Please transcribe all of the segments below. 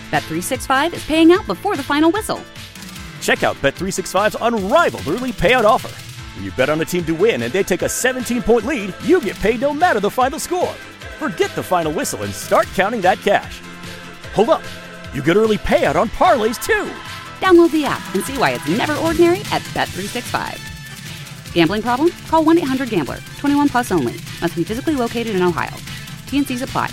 Bet365 is paying out before the final whistle. Check out Bet365's unrivaled early payout offer. When you bet on a team to win and they take a 17-point lead, you get paid no matter the final score. Forget the final whistle and start counting that cash. Hold up. You get early payout on parlays, too. Download the app and see why it's never ordinary at Bet365. Gambling problem? Call 1-800-GAMBLER. 21 plus only. Must be physically located in Ohio. T&Cs apply.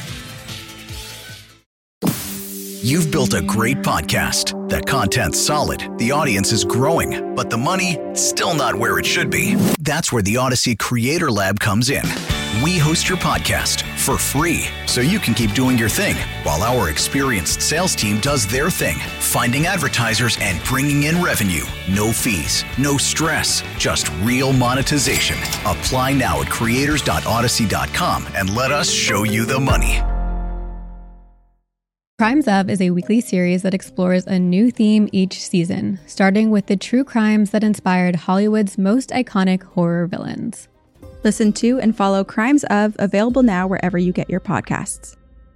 You've built a great podcast. The content's solid, the audience is growing, but the money, still not where it should be. That's where the Odyssey Creator Lab comes in. We host your podcast for free, so you can keep doing your thing, while our experienced sales team does their thing, finding advertisers and bringing in revenue. No fees, no stress, just real monetization. Apply now at creators.odyssey.com and let us show you the money. Crimes Of is a weekly series that explores a new theme each season, starting with the true crimes that inspired Hollywood's most iconic horror villains. Listen to and follow Crimes Of, available now wherever you get your podcasts.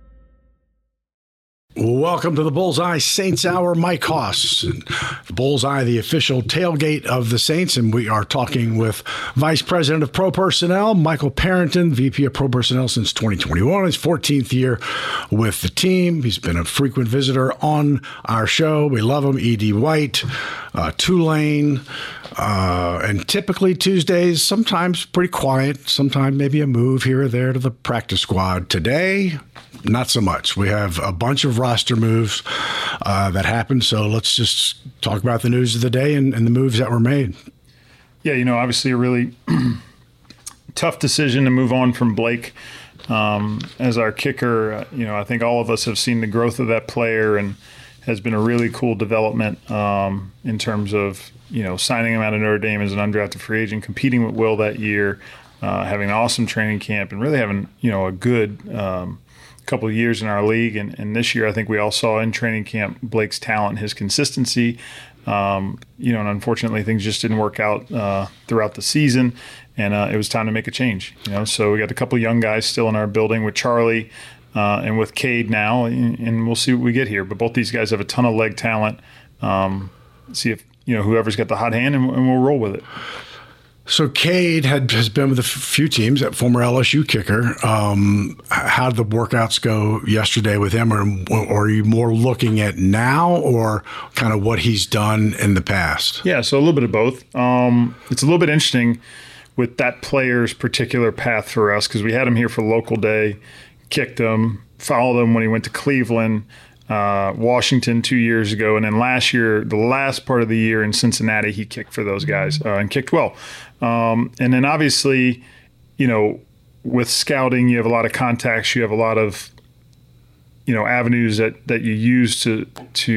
Welcome to the Bullseye Saints Hour. Mike Hoss, the Bullseye, the official tailgate of the Saints, and we are talking with Vice President of Pro Personnel, Michael Parrington, VP of Pro Personnel since 2021, his 14th year with the team. He's been a frequent visitor on our show. We love him. E.D. White, Tulane, and typically Tuesdays, sometimes pretty quiet, sometimes maybe a move here or there to the practice squad. Today, not so much. We have a bunch of roster moves that happened, so let's just talk about the news of the day and the moves that were made. Yeah, obviously a really tough decision to move on from Blake as our kicker. I think all of us have seen the growth of that player, and has been a really cool development in terms of, signing him out of Notre Dame as an undrafted free agent, competing with Will that year, having an awesome training camp, and really having, a good couple of years in our league. And this year, I think we all saw in training camp Blake's talent, his consistency. And unfortunately, things just didn't work out throughout the season. And it was time to make a change. So we got a couple of young guys still in our building with Charlie and with Cade now, and we'll see what we get here. But both these guys have a ton of leg talent. See if whoever's got the hot hand, and we'll roll with it. So Cade has been with a few teams, that former LSU kicker. How did the workouts go yesterday with him? Or are you more looking at now, or kind of what he's done in the past? Yeah, so a little bit of both. It's a little bit interesting with that player's particular path for us, because we had him here for local day, kicked him, followed him when he went to Cleveland, Washington 2 years ago, and then last year, the last part of the year in Cincinnati, he kicked for those guys and kicked well. And then obviously, with scouting, you have a lot of contacts, you have a lot of, avenues that you use to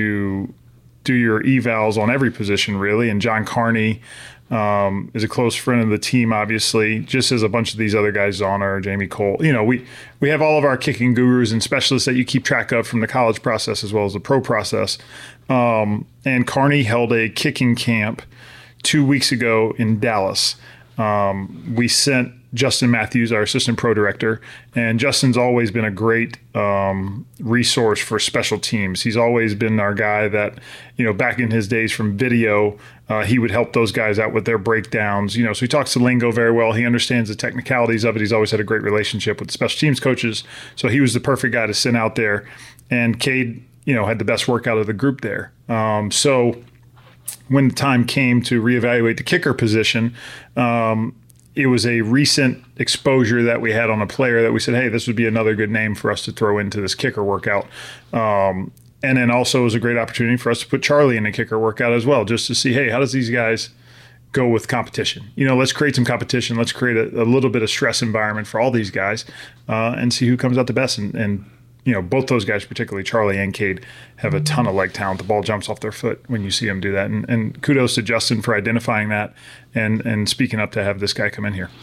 do your evals on every position, really. And John Carney is a close friend of the team, obviously, just as a bunch of these other guys on are, Jamie Cole. We have all of our kicking gurus and specialists that you keep track of from the college process as well as the pro process. And Carney held a kicking camp 2 weeks ago in Dallas. We sent Justin Matthews, our assistant pro director, and Justin's always been a great resource for special teams. He's always been our guy that, back in his days from video, he would help those guys out with their breakdowns. So he talks to lingo very well. He understands the technicalities of it. He's always had a great relationship with the special teams coaches. So he was the perfect guy to send out there. And Cade, had the best workout of the group there. So when the time came to reevaluate the kicker position, it was a recent exposure that we had on a player that we said, hey, this would be another good name for us to throw into this kicker workout. And then also it was a great opportunity for us to put Charlie in the kicker workout as well, just to see, hey, how does these guys go with competition? Let's create some competition. Let's create a little bit of stress environment for all these guys and see who comes out the best. And both those guys, particularly Charlie and Cade, have a ton of leg talent. The ball jumps off their foot when you see them do that. And kudos to Justin for identifying that and speaking up to have this guy come in here.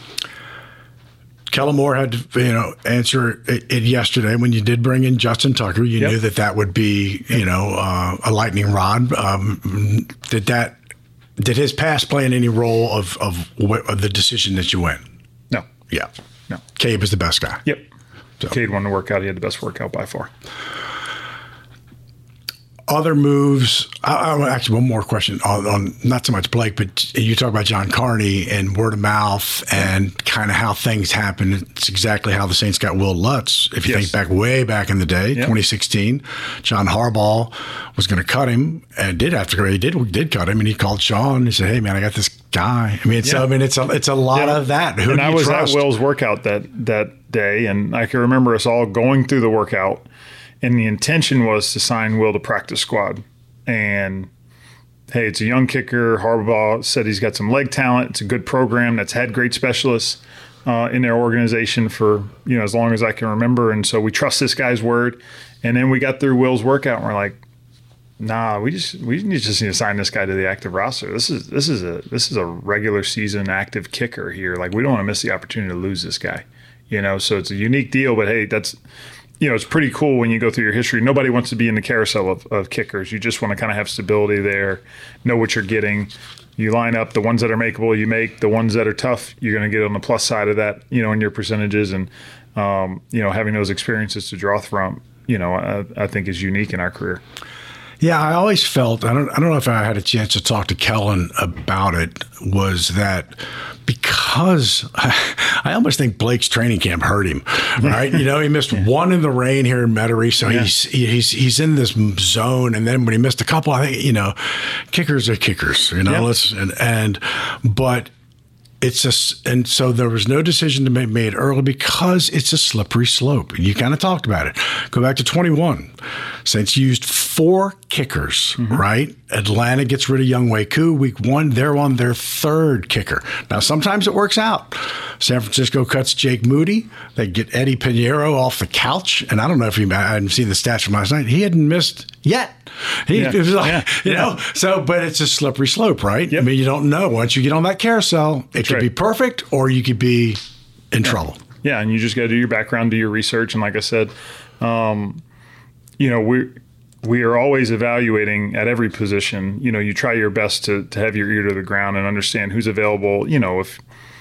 Kellen Moore had to, answer it yesterday when you did bring in Justin Tucker. You knew that would be, a lightning rod. Did his past play in any role of the decision that you went? No. Yeah. No. Cade was the best guy. Yep. So. Cade won the workout. He had the best workout by far. other moves. Actually, one more question on not so much Blake, but you talk about John Carney and word of mouth and kind of how things happen. It's exactly how the Saints got Will Lutz. If you think way back in the day, 2016, John Harbaugh was going to cut him and did have to go. He did cut him, and he called Sean. He said, "Hey, man, I got this guy." I mean, it's a lot of that. Who and do I you was trust? at Will's workout that day, and I can remember us all going through the workout. And the intention was to sign Will to practice squad. And, hey, it's a young kicker. Harbaugh said he's got some leg talent. It's a good program that's had great specialists in their organization for, as long as I can remember. And so we trust this guy's word. And then we got through Will's workout, and we're like, nah, we just need to sign this guy to the active roster. This is a regular season active kicker here. Like, we don't want to miss the opportunity to lose this guy. So it's a unique deal. But, hey, that's – it's pretty cool when you go through your history. Nobody wants to be in the carousel of kickers. You just want to kind of have stability there, know what you're getting. You line up the ones that are makeable, you make. The ones that are tough, you're going to get on the plus side of that, in your percentages. And, having those experiences to draw from, I think is unique in our career. Yeah, I always felt, I don't know if I had a chance to talk to Kellen about it, was that because I almost think Blake's training camp hurt him, right? He missed one in the rain here in Metairie, so he's in this zone. And then when he missed a couple, I think, kickers are kickers, but and so there was no decision to be made early because it's a slippery slope. You kind of talked about it. Go back to 21. Saints used 4 kickers, right? Atlanta gets rid of Younghoe Koo. Week 1, they're on their 3rd kicker. Now, sometimes it works out. San Francisco cuts Jake Moody. They get Eddie Pinheiro off the couch. And I don't know if I hadn't seen the stats from last night. He hadn't missed yet. It was like, but it's a slippery slope, right? Yep. I mean, you don't know. Once you get on that carousel, it could be perfect or you could be in trouble. Yeah, and you just got to do your background, do your research. And like I said, we are always evaluating at every position. You try your best to have your ear to the ground and understand who's available. If,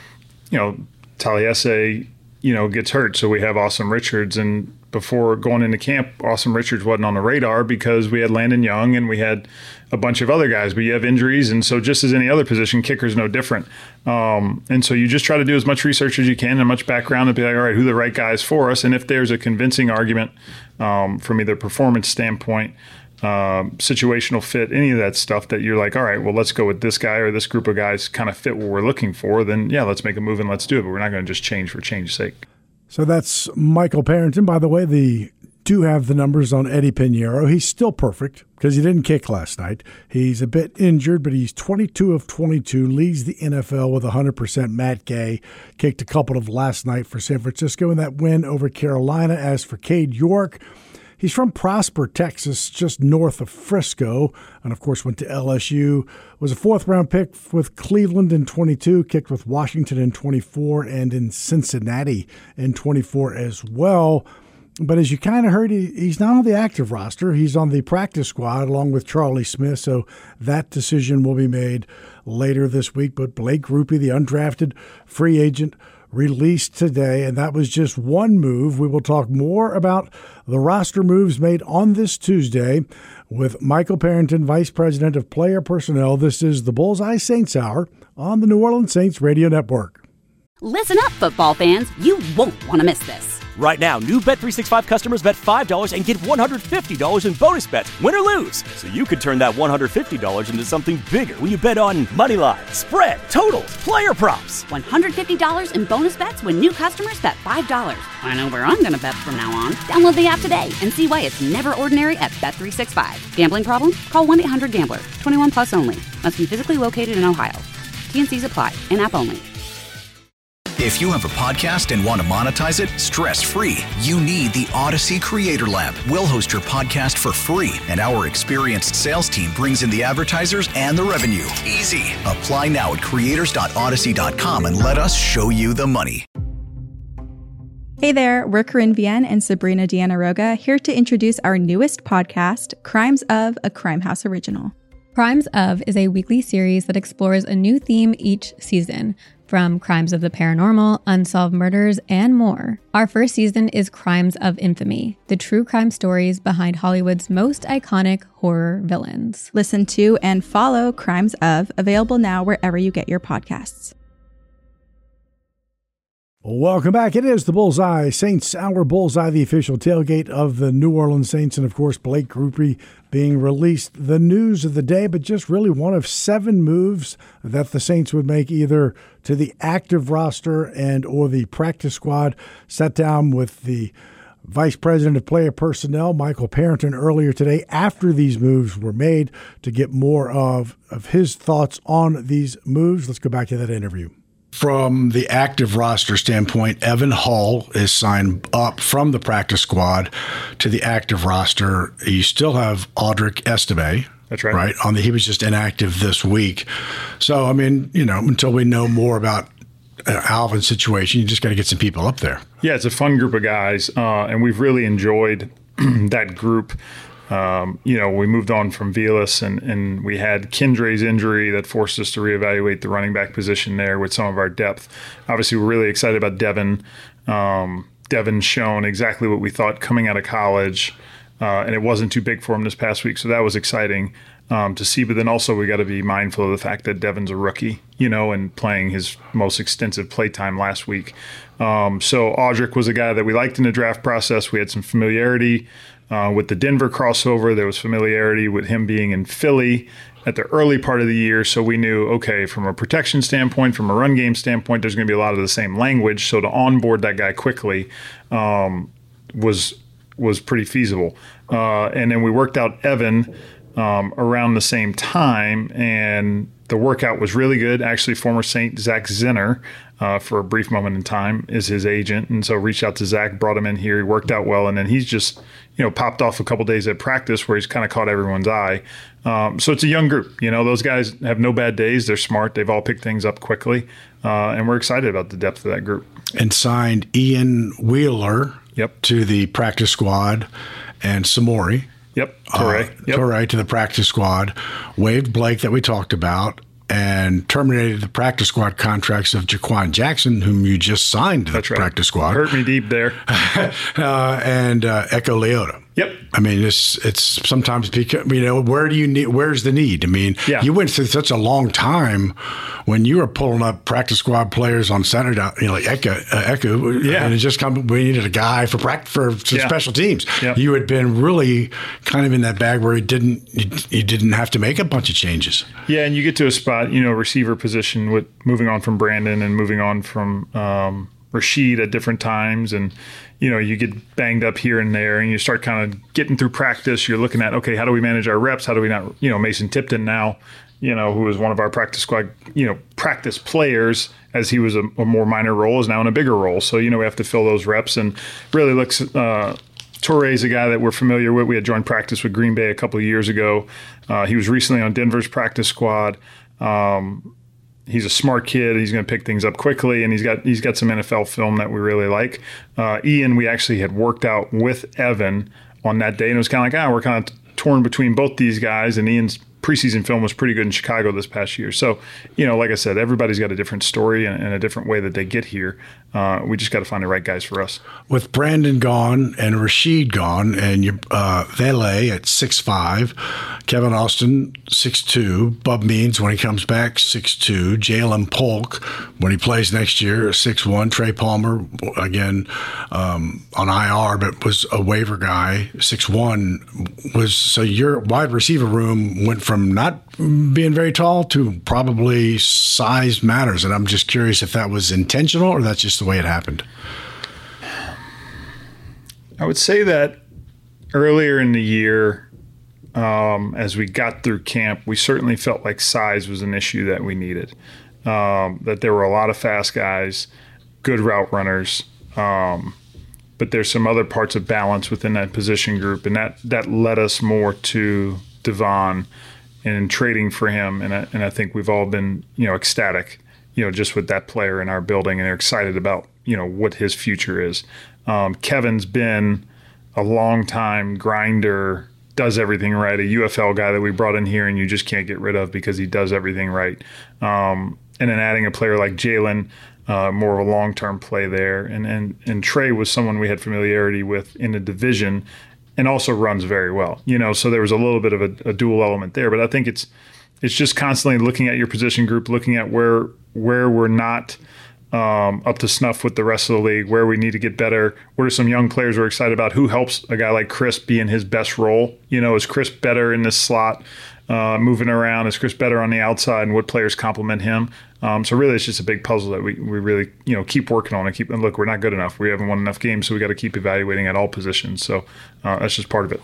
Taliesin, gets hurt, so we have Awesome Richards. And before going into camp, Awesome Richards wasn't on the radar because we had Landon Young and we had a bunch of other guys, but you have injuries. And so just as any other position, kicker's no different. And so you just try to do as much research as you can and much background and be like, all right, who are the right guys for us? And if there's a convincing argument from either performance standpoint, situational fit, any of that stuff that you're like, all right, well, let's go with this guy or this group of guys kind of fit what we're looking for, then let's make a move and let's do it. But we're not going to just change for change's sake. So that's Michael Parrington. By the way, they do have the numbers on Eddie Pinheiro. He's still perfect because he didn't kick last night. He's a bit injured, but he's 22 of 22, leads the NFL with 100%. Matt Gay kicked a couple of last night for San Francisco in that win over Carolina. As for Cade York, he's from Prosper, Texas, just north of Frisco, and of course went to LSU. Was a 4th-round pick with Cleveland in 22, kicked with Washington in 24, and in Cincinnati in 24 as well. But as you kind of heard, he's not on the active roster. He's on the practice squad along with Charlie Smith, so that decision will be made later this week. But Blake Grupe, the undrafted free agent, released today, and that was just one move. We will talk more about the roster moves made on this Tuesday with Michael Parrington, Vice President of Player Personnel. This is the Bullseye Saints Hour on the New Orleans Saints Radio Network. Listen up, football fans. You won't want to miss this. Right now, new Bet365 customers bet $5 and get $150 in bonus bets, win or lose. So you could turn that $150 into something bigger when you bet on money line, spread, totals, player props. $150 in bonus bets when new customers bet $5. I know where I'm going to bet from now on. Download the app today and see why it's never ordinary at Bet365. Gambling problem? Call 1-800-GAMBLER. 21 plus only. Must be physically located in Ohio. T&Cs apply. In-app only. If you have a podcast and want to monetize it stress-free, you need the Odyssey Creator Lab. We'll host your podcast for free, and our experienced sales team brings in the advertisers and the revenue. Easy. Apply now at creators.odyssey.com and let us show you the money. Hey there, we're Corinne Vienne and Sabrina Diana-Roga here to introduce our newest podcast, Crimes of, a Crime House original. Crimes of is a weekly series that explores a new theme each season. from crimes of the paranormal, unsolved murders, and more. Our first season is Crimes of Infamy, the true crime stories behind Hollywood's most iconic horror villains. Listen to and follow Crimes of, available now wherever you get your podcasts. Welcome back. It is the Bullseye Saints Hour. Bullseye, the official tailgate of the New Orleans Saints, and of course Blake Grupe being released. The news of the day, but just really one of 7 moves that the Saints would make either to the active roster and or the practice squad. Sat down with the Vice President of Player Personnel, Michael Parrington, earlier today after these moves were made to get more of his thoughts on these moves. Let's go back to that interview. From the active roster standpoint, Evan Hull is signed up from the practice squad to the active roster. You still have Audric Estime. That's right. Right? He was just inactive this week. So, I mean, until we know more about Alvin's situation, you just got to get some people up there. Yeah, it's a fun group of guys, and we've really enjoyed that group. We moved on from Vilas and we had Kendre's injury that forced us to reevaluate the running back position there with some of our depth. Obviously, we're really excited about Devin. Devin's shown exactly what we thought coming out of college, and it wasn't too big for him this past week, so that was exciting to see. But then also we got to be mindful of the fact that Devin's a rookie, and playing his most extensive play time last week. So Audric was a guy that we liked in the draft process. We had some familiarity with the Denver crossover. There was familiarity with him being in Philly at the early part of the year. So we knew, okay, from a protection standpoint, from a run game standpoint, there's going to be a lot of the same language. So to onboard that guy quickly was pretty feasible. And then we worked out Evan around the same time, and the workout was really good. Actually, former Saint Zach Zinner, for a brief moment in time, is his agent. And so reached out to Zach, brought him in here. He worked out well. And then he's just, popped off a couple days at practice where he's kind of caught everyone's eye. So it's a young group. Those guys have no bad days. They're smart. They've all picked things up quickly. And we're excited about the depth of that group. And signed Ian Wheeler to the practice squad and Samori. Torre to the practice squad. Waived Blake that we talked about, and terminated the practice squad contracts of Jaquan Jackson, whom you just signed to the practice squad. Hurt me deep there. And Echo Leota. Yep. I mean, it's sometimes because, where's the need? I mean, you went through such a long time when you were pulling up practice squad players on Saturday, like Echo, and it just we needed a guy for special teams. Yep. You had been really kind of in that bag where you didn't have to make a bunch of changes. Yeah, and you get to a spot, receiver position with moving on from Brandon and moving on from Rashid at different times, and you get banged up here and there, and you start kind of getting through practice. You're looking at, okay, how do we manage our reps? How do we not, Mason Tipton now, who was one of our practice squad, practice players, as he was a more minor role, is now in a bigger role. So, we have to fill those reps, and really looks, Torre is a guy that we're familiar with. We had joined practice with Green Bay a couple of years ago. He was recently on Denver's practice squad. He's a smart kid. He's going to pick things up quickly, and he's got some NFL film that we really like. Ian, we actually had worked out with Evan on that day, and it was kind of like, we're kind of torn between both these guys, and Ian's preseason film was pretty good in Chicago this past year. So, like I said, everybody's got a different story and a different way that they get here. We just got to find the right guys for us. With Brandon gone and Rashid gone, and Vele at 6'5", Kevin Austin 6'2", Bub Means when he comes back 6'2", Jalen Polk when he plays next year 6'1", Trey Palmer again on IR but was a waiver guy 6'1", so your wide receiver room went from not being very tall to probably size matters, and I'm just curious if that was intentional or that's just the way it happened. I would say that earlier in the year, as we got through camp, we certainly felt like size was an issue that we needed, that there were a lot of fast guys, good route runners, but there's some other parts of balance within that position group, and that led us more to Devon and trading for him, and I think we've all been, ecstatic, just with that player in our building, and they're excited about, what his future is. Kevin's been a long time grinder, does everything right, a UFL guy that we brought in here and you just can't get rid of because he does everything right. then adding a player like Jalen, more of a long-term play there. And Trey was someone we had familiarity with in the division and also runs very well. So there was a little bit of a dual element there. But I think it's just constantly looking at your position group, looking at where we're not up to snuff with the rest of the league, where we need to get better. What are some young players we're excited about? Who helps a guy like Chris be in his best role? Is Chris better in this slot, moving around? Is Chris better on the outside? And what players complement him? So really, it's just a big puzzle that we really keep working on and look, we're not good enough. We haven't won enough games, so we got to keep evaluating at all positions. So that's just part of it.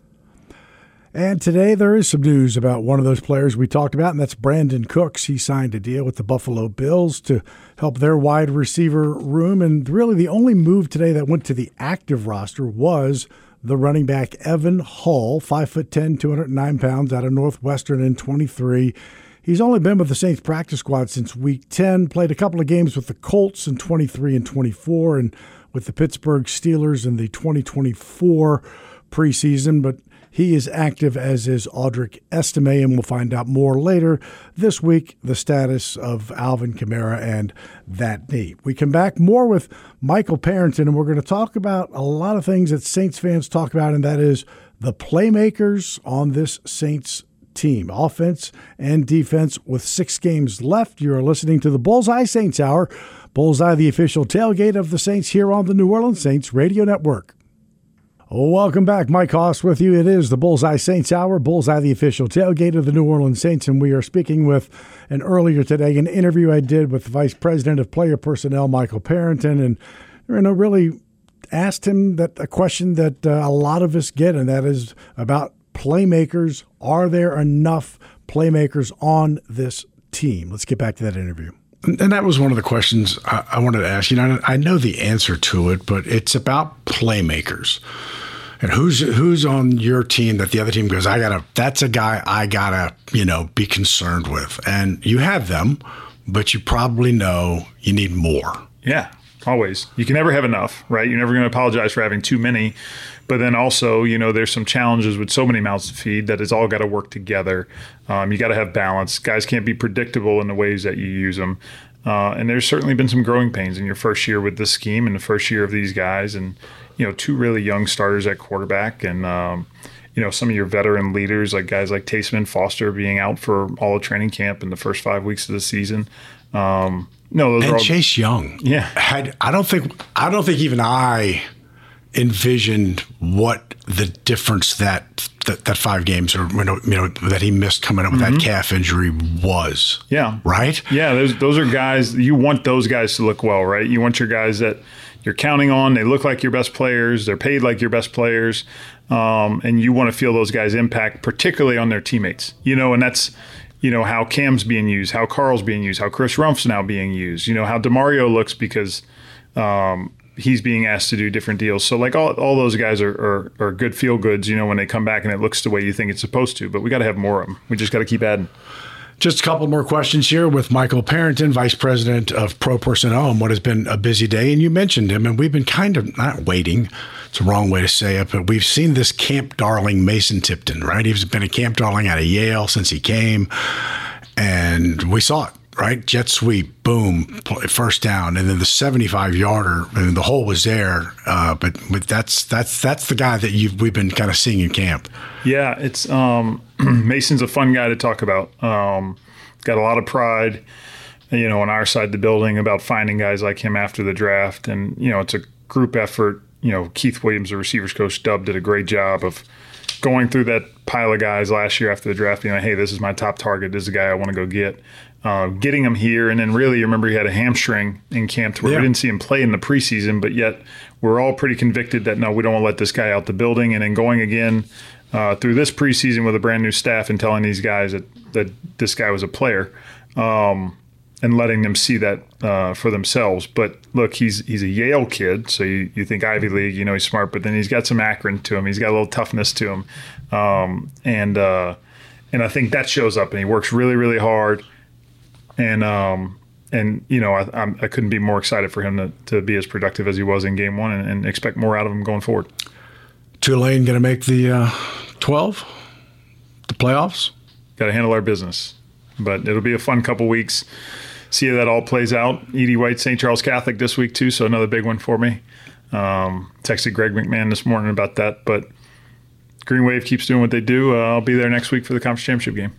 And today there is some news about one of those players we talked about, and that's Brandon Cooks. He signed a deal with the Buffalo Bills to help their wide receiver room. And really the only move today that went to the active roster was the running back Evan Hull, 5'10", 209 pounds, out of Northwestern in 23. He's only been with the Saints practice squad since week 10, played a couple of games with the Colts in 23 and 24, and with the Pittsburgh Steelers in the 2024 preseason, but he is active, as is Audric Estime, and we'll find out more later this week, the status of Alvin Kamara and that knee. We come back more with Michael Parrington, and we're going to talk about a lot of things that Saints fans talk about, and that is the playmakers on this Saints team, offense and defense. With 6 games left, you're listening to the Bullseye Saints Hour. Bullseye, the official tailgate of the Saints here on the New Orleans Saints Radio Network. Welcome back. Mike Hoss with you. It is the Bullseye Saints Hour. Bullseye, the official tailgate of the New Orleans Saints, and we are speaking with, and earlier today, an interview I did with the Vice President of Player Personnel, Michael Parrington, and really asked him a question that a lot of us get, and that is about playmakers. Are there enough playmakers on this team? Let's get back to that interview. And that was one of the questions I wanted to ask. I know the answer to it, but it's about playmakers. And who's on your team that the other team goes, that's a guy I gotta, be concerned with. And you have them, but you probably know you need more. Yeah, always. You can never have enough, right? You're never going to apologize for having too many. But then also, there's some challenges with so many mouths to feed that it's all got to work together. You got to have balance. Guys can't be predictable in the ways that you use them. And there's certainly been some growing pains in your first year with this scheme and the first year of these guys. And, 2 really young starters at quarterback and, some of your veteran leaders, like guys like Taysom and Foster being out for all of training camp in the first 5 weeks of the season. Those are all, Chase Young. Yeah. I don't think even I envisioned what the difference that 5 games or that he missed coming up with that calf injury was. Yeah. Right? Yeah, those are guys, you want those guys to look well, right? You want your guys that you're counting on, they look like your best players, they're paid like your best players, and you want to feel those guys' impact, particularly on their teammates. And that's how Cam's being used, how Carl's being used, how Chris Rumpf's now being used, how DeMario looks because he's being asked to do different deals. So like all those guys are good feel goods, when they come back and it looks the way you think it's supposed to, but we got to have more of them. We just got to keep adding. Just a couple more questions here with Michael Parrington, Vice President of Pro Personnel, and what has been a busy day. And you mentioned him, and we've been kind of not waiting. It's the wrong way to say it, but we've seen this camp darling Mason Tipton, right? He's been a camp darling out of Yale since he came, and we saw it. Right, jet sweep, boom, first down, and then the 75-yarder, and the hole was there. But that's the guy that we've been kind of seeing in camp. Yeah, it's Mason's a fun guy to talk about. Got a lot of pride, on our side of the building about finding guys like him after the draft, and it's a group effort. Keith Williams, the receivers coach, Dub, did a great job of going through that pile of guys last year after the draft, being like, hey, this is my top target. This is the guy I want to go get. Getting him here, and then really, you remember he had a hamstring in camp to where we didn't see him play in the preseason, but yet we're all pretty convicted that, no, we don't want to let this guy out the building. And then going again through this preseason with a brand new staff and telling these guys that this guy was a player and letting them see that for themselves. But look, he's a Yale kid, so you think Ivy League, he's smart, but then he's got some Akron to him. He's got a little toughness to him. And I think that shows up, and he works really, really hard. And I couldn't be more excited for him to be as productive as he was in game 1 and expect more out of him going forward. Tulane going to make the 12, the playoffs? Got to handle our business. But it'll be a fun couple weeks. see how that all plays out. Edie White, St. Charles Catholic this week too, so another big one for me. Texted Greg McMahon this morning about that, but Green Wave keeps doing what they do. I'll be there next week for the conference championship game.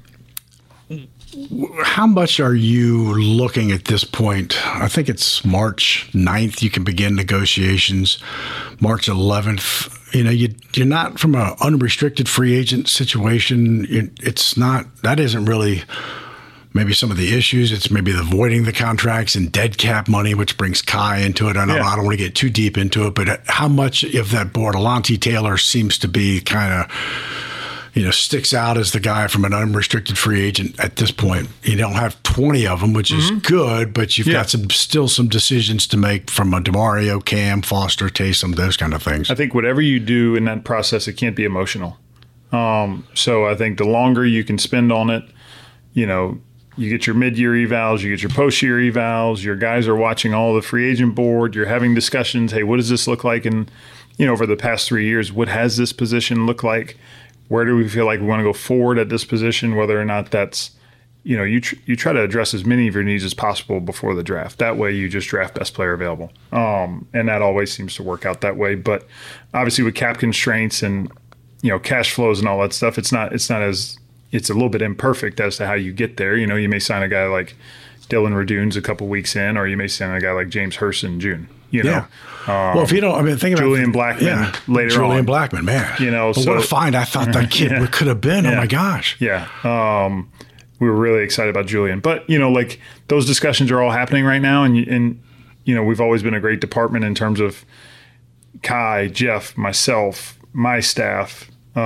How much are you looking at this point? I think it's March 9th. You can begin negotiations. March 11th. You're not from an unrestricted free agent situation. It's not. That isn't really maybe some of the issues. It's maybe avoiding the contracts and dead cap money, which brings Kai into it. I don't want to get too deep into it, but how much of that board? Alontae Taylor seems to be kind of, sticks out as the guy from an unrestricted free agent at this point. You don't have 20 of them, which is good, but you've got still some decisions to make from a DeMario, Cam, Foster, Taysom, those kind of things. I think whatever you do in that process, it can't be emotional. So I think the longer you can spend on it, you get your mid-year evals, you get your post-year evals, your guys are watching all the free agent board, you're having discussions, hey, what does this look like in, over the past 3 years? What has this position look like? Where do we feel like we want to go forward at this position, whether or not that's, you try to address as many of your needs as possible before the draft. That way you just draft best player available. And that always seems to work out that way. But obviously with cap constraints and, cash flows and all that stuff, it's a little bit imperfect as to how you get there. You may sign a guy like Dylan Radunes a couple weeks in, or you may sign a guy like James Hurst in June. Well, if you don't, think about Julian Blackmon later on. Julian Blackmon, man. But what a find I thought that kid could have been. Oh my gosh. Yeah. We were really excited about Julian. But, those discussions are all happening right now. And we've always been a great department in terms of Kai, Jeff, myself, my staff,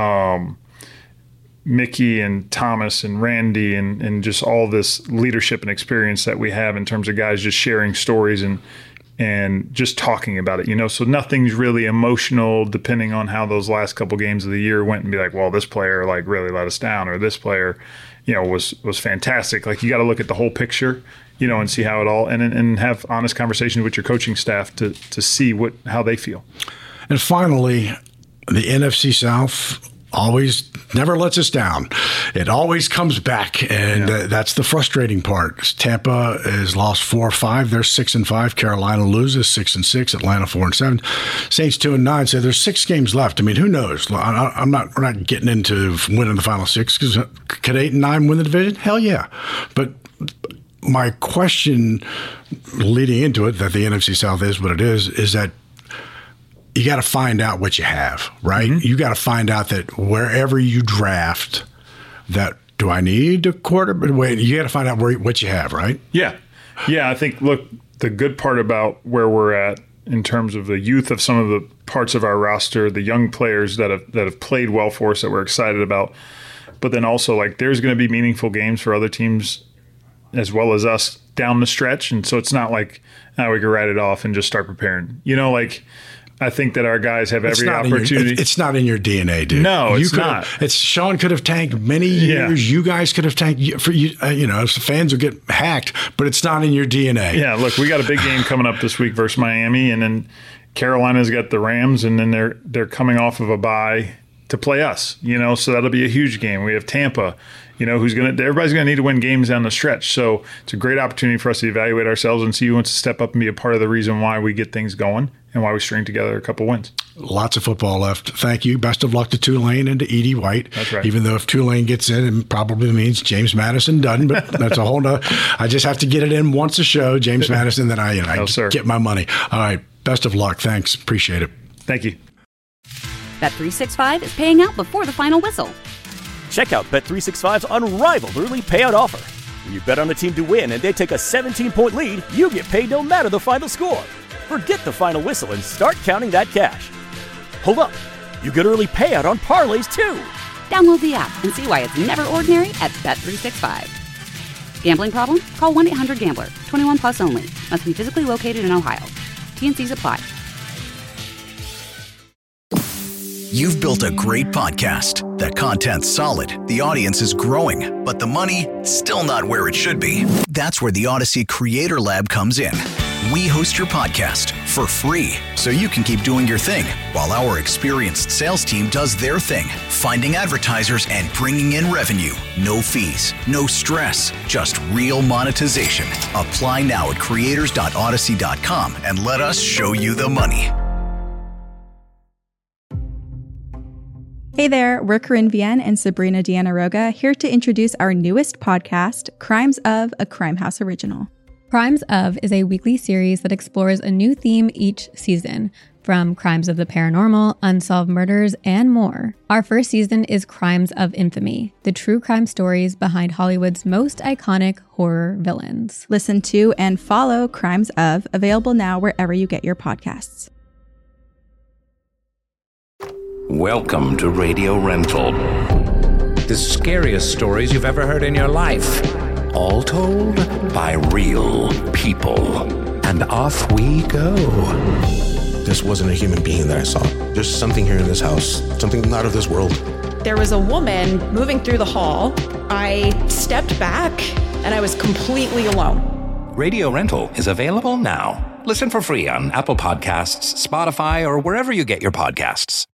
Mickey and Thomas and Randy and just all this leadership and experience that we have in terms of guys just sharing stories and just talking about it, so nothing's really emotional depending on how those last couple games of the year went and be like, well, this player really let us down, or this player, was fantastic. Like, you got to look at the whole picture, and see how it all, and have honest conversations with your coaching staff to see how they feel. And finally, the NFC South always never lets us down. It always comes back, and that's the frustrating part. Tampa has lost 4 or 5. They're 6-5. Carolina loses 6-6. Atlanta 4-7. Saints 2-9. So there's 6 games left. I mean, who knows? We're not getting into winning the final 6 because could 8-9 win the division? Hell yeah. But my question leading into it, that the NFC South is what it is that you got to find out what you have, right? Mm-hmm. You got to find out that wherever you draft, that do I need a quarterback? Wait, you got to find out what you have, right? Yeah. I think, look, the good part about where we're at in terms of the youth of some of the parts of our roster, the young players that have played well for us that we're excited about, but then also there's going to be meaningful games for other teams as well as us down the stretch, and so it's not like we can write it off and just start preparing. I think that our guys have every opportunity. It's not in your DNA, dude. No, it's not. Sean could have tanked many years. You guys could have tanked for you. Fans will get hacked, but it's not in your DNA. Yeah, look, we got a big game coming up this week versus Miami, and then Carolina's got the Rams, and then they're coming off of a bye to play us. So that'll be a huge game. We have Tampa. Everybody's gonna need to win games down the stretch. So it's a great opportunity for us to evaluate ourselves and see who wants to step up and be a part of the reason why we get things going and why we string together a couple wins. Lots of football left. Thank you. Best of luck to Tulane and to Edie White. That's right. Even though if Tulane gets in, it probably means James Madison doesn't, but that's a whole nother. I just have to get it in once a show, James Madison, then I get my money. All right. Best of luck. Thanks. Appreciate it. Thank you. Bet365 is paying out before the final whistle. Check out Bet365's unrivaled early payout offer. When you bet on a team to win and they take a 17-point lead, you get paid no matter the final score. Forget the final whistle and start counting that cash. Hold up. You get early payout on parlays, too. Download the app and see why it's never ordinary at Bet365. Gambling problem? Call 1-800-GAMBLER. 21 plus only. Must be physically located in Ohio. T&Cs apply. You've built a great podcast. That content's solid. The audience is growing. But the money, still not where it should be. That's where the Odyssey Creator Lab comes in. We host your podcast for free so you can keep doing your thing while our experienced sales team does their thing, finding advertisers and bringing in revenue. No fees, no stress, just real monetization. Apply now at creators.odyssey.com and let us show you the money. Hey there, we're Corinne Vienne and Sabrina Diana-Roga here to introduce our newest podcast, Crimes of, a Crime House original. Crimes of is a weekly series that explores a new theme each season, from crimes of the paranormal, unsolved murders, and more. Our first season is Crimes of Infamy, the true crime stories behind Hollywood's most iconic horror villains. Listen to and follow Crimes of, available now wherever you get your podcasts. Welcome to Radio Rental. The scariest stories you've ever heard in your life. All told by real people. And off we go. This wasn't a human being that I saw. There's something here in this house, something not of this world. There was a woman moving through the hall. I stepped back and I was completely alone. Radio Rental is available now. Listen for free on Apple Podcasts, Spotify, or wherever you get your podcasts.